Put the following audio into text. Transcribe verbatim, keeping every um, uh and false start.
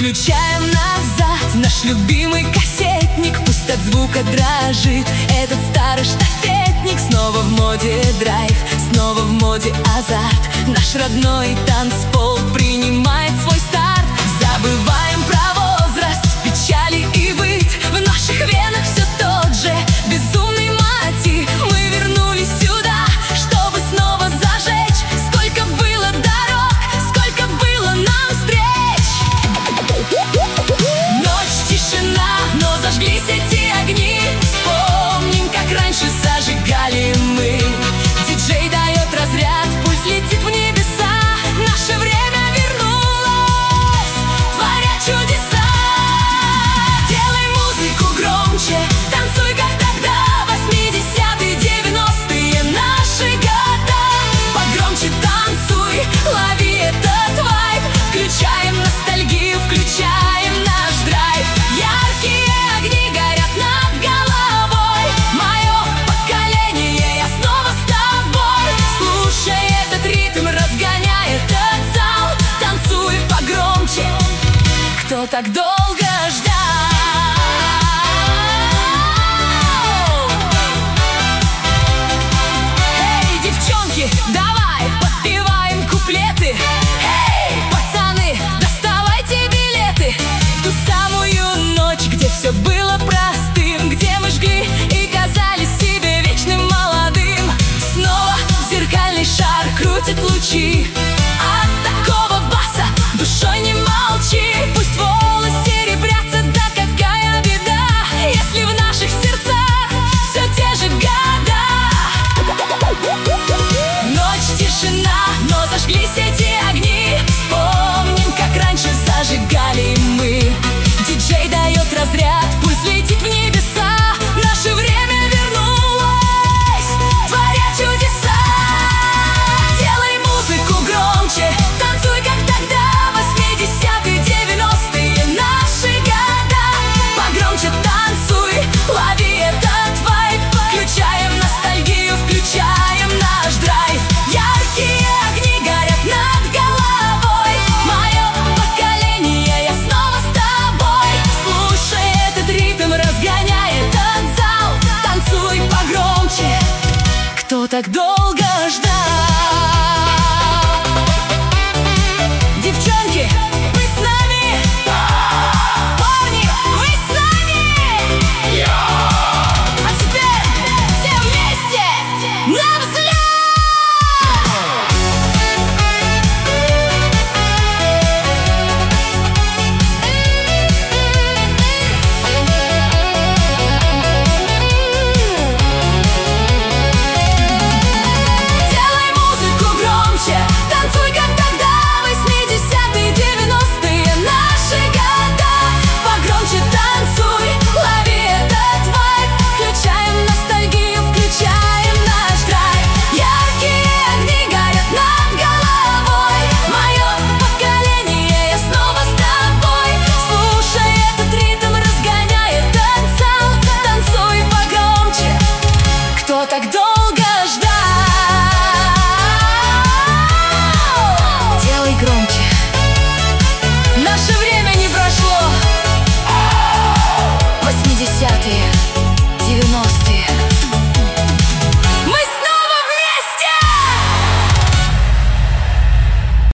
Включаем назад наш любимый кассетник, пусть от звука дрожит этот старый штафетник. Снова в моде драйв, снова в моде азарт. Наш родной танцпол принимает свой старт. Забываем про возраст, печали и быт. В наших венах все тот же безумный мотив. Мы вернулись сюда, чтобы снова зажечь. Сколько было дорог, сколько было нам встреч. Ночь, тишина, но зажглись эти огни. Вспомним, как раньше зажигали мы. Диджей дает разряд, пусть летит в небеса. Наше время вернулось, творя чудеса. Делай музыку громче, танцуй как тогда. Восьмидесятые, девяностые наши года. Погромче танцуй, лови этот вайб. Включаем ностальгию, включаем наш драйв. Яркие огни горят над головой. Мое поколение, я снова с тобой. Слушай этот ритм, разгоняй этот зал. Танцуй погромче, кто так долго ждал. Эй, девчонки, давай подпеваем куплеты. Эй, пацаны, доставайте билеты в ту самую ночь, где все было простым, где мы жгли и казались себе вечным молодым. Снова зеркальный шар крутит лучи. От такого баса душой не молчи. Пусть волосы серебрятся, да какая беда, если в наших сердцах все те же года. Ночь, тишина, но зажглись эти огни. Вспомним, как раньше зажигали мы. Диджей дает разряд, пусть летит в небеса. Наше время вернулось, творя чудеса. Делай музыку громче, танцуй как тогда. Восьмидесятые, девяностые наши года. Погромче танцуй, лови этот вайб. Включаем ностальгию, включаем наш драйв. Яркие огни горят над головой. Мое поколение, я снова с тобой. Слушай этот ритм, разгоняй этот зал. Танцуй погромче, кто так долго